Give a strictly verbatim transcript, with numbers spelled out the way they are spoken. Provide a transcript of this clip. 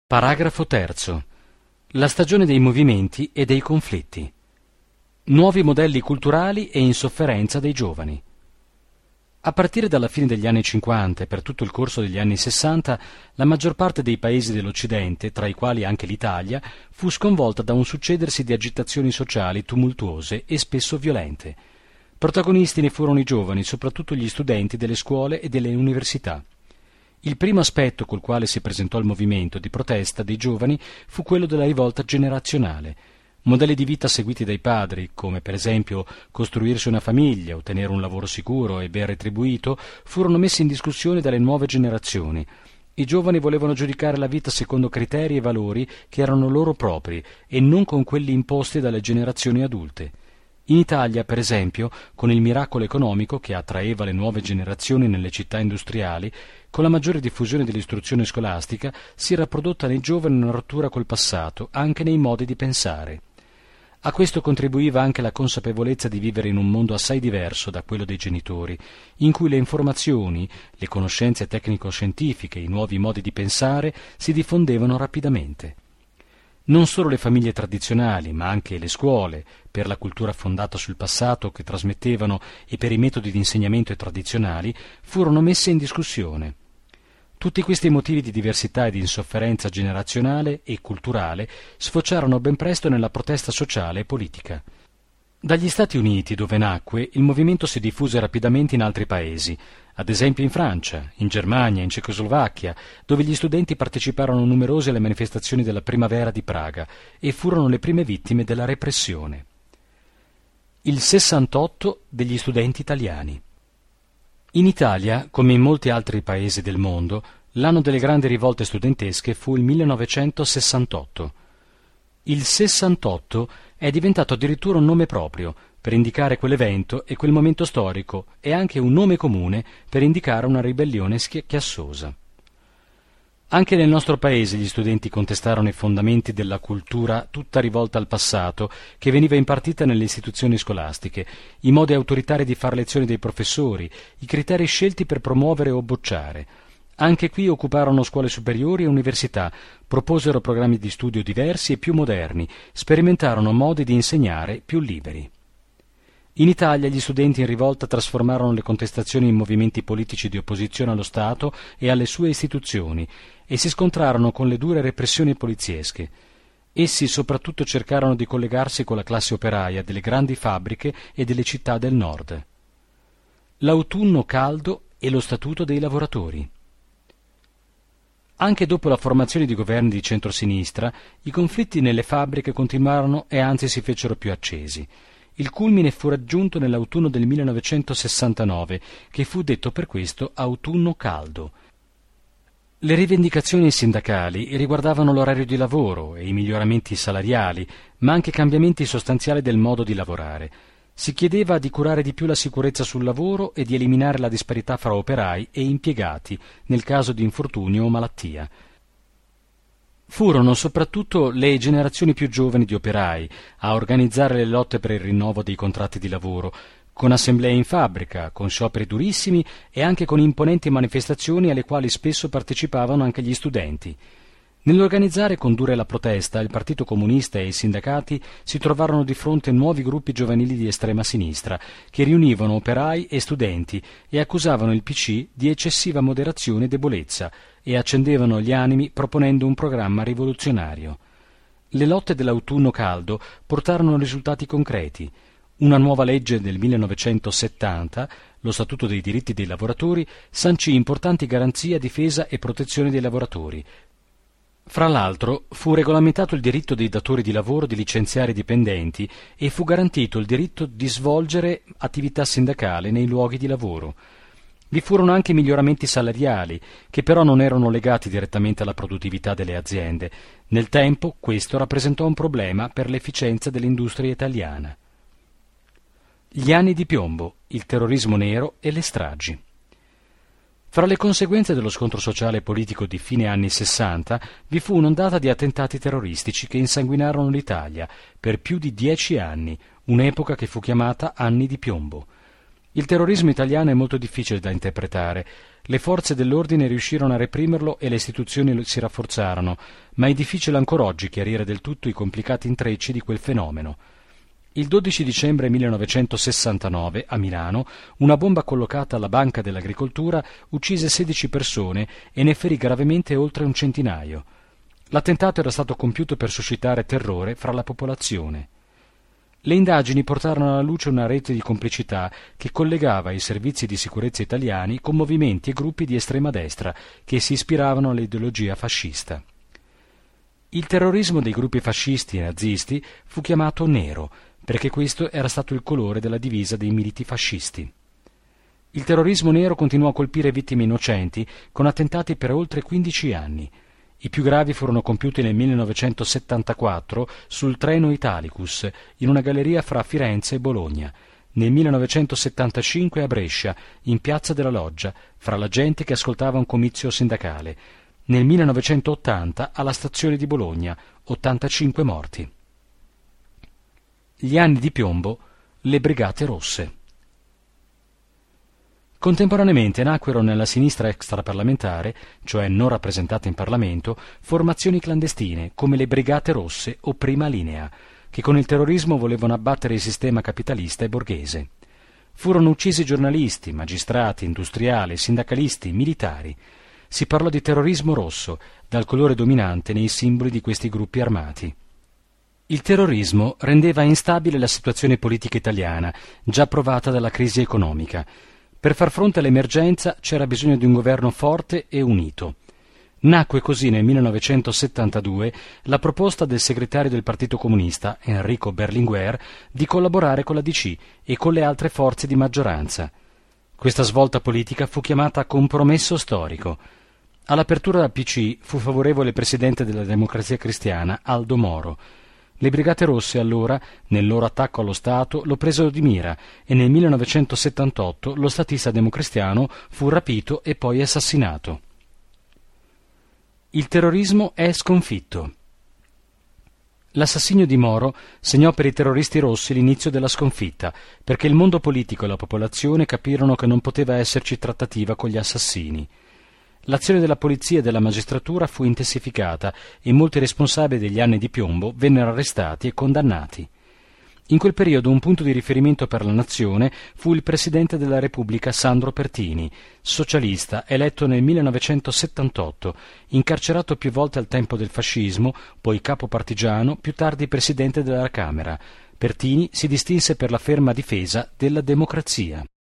Paragrafo terzo. La stagione dei movimenti e dei conflitti. Nuovi modelli culturali e insofferenza dei giovani. A partire dalla fine degli anni cinquanta e per tutto il corso degli anni sessanta, la maggior parte dei paesi dell'Occidente, tra i quali anche l'Italia, fu sconvolta da un succedersi di agitazioni sociali tumultuose e spesso violente. Protagonisti ne furono i giovani, soprattutto gli studenti delle scuole e delle università. Il primo aspetto col quale si presentò il movimento di protesta dei giovani fu quello della rivolta generazionale. Modelli di vita seguiti dai padri, come per esempio costruirsi una famiglia, ottenere un lavoro sicuro e ben retribuito, furono messi in discussione dalle nuove generazioni. I giovani volevano giudicare la vita secondo criteri e valori che erano loro propri e non con quelli imposti dalle generazioni adulte. In Italia, per esempio, con il miracolo economico che attraeva le nuove generazioni nelle città industriali, con la maggiore diffusione dell'istruzione scolastica, si era prodotta nei giovani una rottura col passato, anche nei modi di pensare. A questo contribuiva anche la consapevolezza di vivere in un mondo assai diverso da quello dei genitori, in cui le informazioni, le conoscenze tecnico-scientifiche, i nuovi modi di pensare si diffondevano rapidamente. Non solo le famiglie tradizionali, ma anche le scuole, per la cultura fondata sul passato che trasmettevano e per i metodi di insegnamento tradizionali, furono messe in discussione. Tutti questi motivi di diversità e di insofferenza generazionale e culturale sfociarono ben presto nella protesta sociale e politica. Dagli Stati Uniti, dove nacque, il movimento si diffuse rapidamente in altri paesi, ad esempio in Francia, in Germania, in Cecoslovacchia, dove gli studenti parteciparono numerosi alle manifestazioni della primavera di Praga e furono le prime vittime della repressione. Il sessantotto degli studenti italiani. In Italia, come in molti altri paesi del mondo, l'anno delle grandi rivolte studentesche fu il millenovecentosessantotto. Il sessantotto è diventato addirittura un nome proprio per indicare quell'evento e quel momento storico e anche un nome comune per indicare una ribellione chiassosa. Anche nel nostro paese gli studenti contestarono i fondamenti della cultura tutta rivolta al passato che veniva impartita nelle istituzioni scolastiche, i modi autoritari di far lezione dei professori, i criteri scelti per promuovere o bocciare. Anche qui occuparono scuole superiori e università, proposero programmi di studio diversi e più moderni, sperimentarono modi di insegnare più liberi. In Italia gli studenti in rivolta trasformarono le contestazioni in movimenti politici di opposizione allo Stato e alle sue istituzioni e si scontrarono con le dure repressioni poliziesche. Essi soprattutto cercarono di collegarsi con la classe operaia delle grandi fabbriche e delle città del nord. L'autunno caldo e lo statuto dei lavoratori. Anche dopo la formazione di governi di centrosinistra, i conflitti nelle fabbriche continuarono e anzi si fecero più accesi. Il culmine fu raggiunto nell'autunno del millenovecentosessantanove, che fu detto per questo autunno caldo. Le rivendicazioni sindacali riguardavano l'orario di lavoro e i miglioramenti salariali, ma anche cambiamenti sostanziali del modo di lavorare. Si chiedeva di curare di più la sicurezza sul lavoro e di eliminare la disparità fra operai e impiegati nel caso di infortunio o malattia. Furono soprattutto le generazioni più giovani di operai a organizzare le lotte per il rinnovo dei contratti di lavoro, con assemblee in fabbrica, con scioperi durissimi e anche con imponenti manifestazioni alle quali spesso partecipavano anche gli studenti. Nell'organizzare e condurre la protesta, il Partito Comunista e i sindacati si trovarono di fronte nuovi gruppi giovanili di estrema sinistra, che riunivano operai e studenti e accusavano il P C di eccessiva moderazione e debolezza e accendevano gli animi proponendo un programma rivoluzionario. Le lotte dell'autunno caldo portarono risultati concreti. Una nuova legge del millenovecentosettanta, lo Statuto dei diritti dei lavoratori, sancì importanti garanzie a difesa e protezione dei lavoratori. Fra l'altro fu regolamentato il diritto dei datori di lavoro di licenziare i dipendenti e fu garantito il diritto di svolgere attività sindacale nei luoghi di lavoro. Vi furono anche miglioramenti salariali, che però non erano legati direttamente alla produttività delle aziende. Nel tempo questo rappresentò un problema per l'efficienza dell'industria italiana. Gli anni di piombo, il terrorismo nero e le stragi. Fra le conseguenze dello scontro sociale e politico di fine anni sessanta vi fu un'ondata di attentati terroristici che insanguinarono l'Italia per più di dieci anni, un'epoca che fu chiamata anni di piombo. Il terrorismo italiano è molto difficile da interpretare. Le forze dell'ordine riuscirono a reprimerlo e le istituzioni si rafforzarono, ma è difficile ancora oggi chiarire del tutto i complicati intrecci di quel fenomeno. Il dodici dicembre millenovecentosessantanove, a Milano, una bomba collocata alla Banca dell'Agricoltura uccise sedici persone e ne ferì gravemente oltre un centinaio. L'attentato era stato compiuto per suscitare terrore fra la popolazione. Le indagini portarono alla luce una rete di complicità che collegava i servizi di sicurezza italiani con movimenti e gruppi di estrema destra che si ispiravano all'ideologia fascista. Il terrorismo dei gruppi fascisti e nazisti fu chiamato nero, perché questo era stato il colore della divisa dei militi fascisti. Il terrorismo nero continuò a colpire vittime innocenti con attentati per oltre quindici anni. I più gravi furono compiuti nel millenovecentosettantaquattro sul treno Italicus, in una galleria fra Firenze e Bologna, nel millenovecentosettantacinque a Brescia, in Piazza della Loggia, fra la gente che ascoltava un comizio sindacale, nel millenovecentottanta alla stazione di Bologna, ottantacinque morti. Gli anni di piombo, le Brigate Rosse. Contemporaneamente nacquero nella sinistra extraparlamentare, cioè non rappresentata in Parlamento, formazioni clandestine come le Brigate Rosse o Prima Linea, che con il terrorismo volevano abbattere il sistema capitalista e borghese. Furono uccisi giornalisti, magistrati, industriali, sindacalisti, militari. Si parlò di terrorismo rosso, dal colore dominante nei simboli di questi gruppi armati. Il terrorismo rendeva instabile la situazione politica italiana, già provata dalla crisi economica. Per far fronte all'emergenza c'era bisogno di un governo forte e unito. Nacque così nel millenovecentosettantadue la proposta del segretario del Partito Comunista, Enrico Berlinguer, di collaborare con la D C e con le altre forze di maggioranza. Questa svolta politica fu chiamata compromesso storico. All'apertura del P C fu favorevole il presidente della Democrazia Cristiana, Aldo Moro. Le Brigate Rosse allora, nel loro attacco allo Stato, lo presero di mira e nel millenovecentosettantotto lo statista democristiano fu rapito e poi assassinato. Il terrorismo è sconfitto. L'assassinio di Moro segnò per i terroristi rossi l'inizio della sconfitta, perché il mondo politico e la popolazione capirono che non poteva esserci trattativa con gli assassini. L'azione della polizia e della magistratura fu intensificata e molti responsabili degli anni di piombo vennero arrestati e condannati. In quel periodo un punto di riferimento per la nazione fu il presidente della Repubblica Sandro Pertini, socialista, eletto nel millenovecentosettantotto, incarcerato più volte al tempo del fascismo, poi capo partigiano, più tardi presidente della Camera. Pertini si distinse per la ferma difesa della democrazia.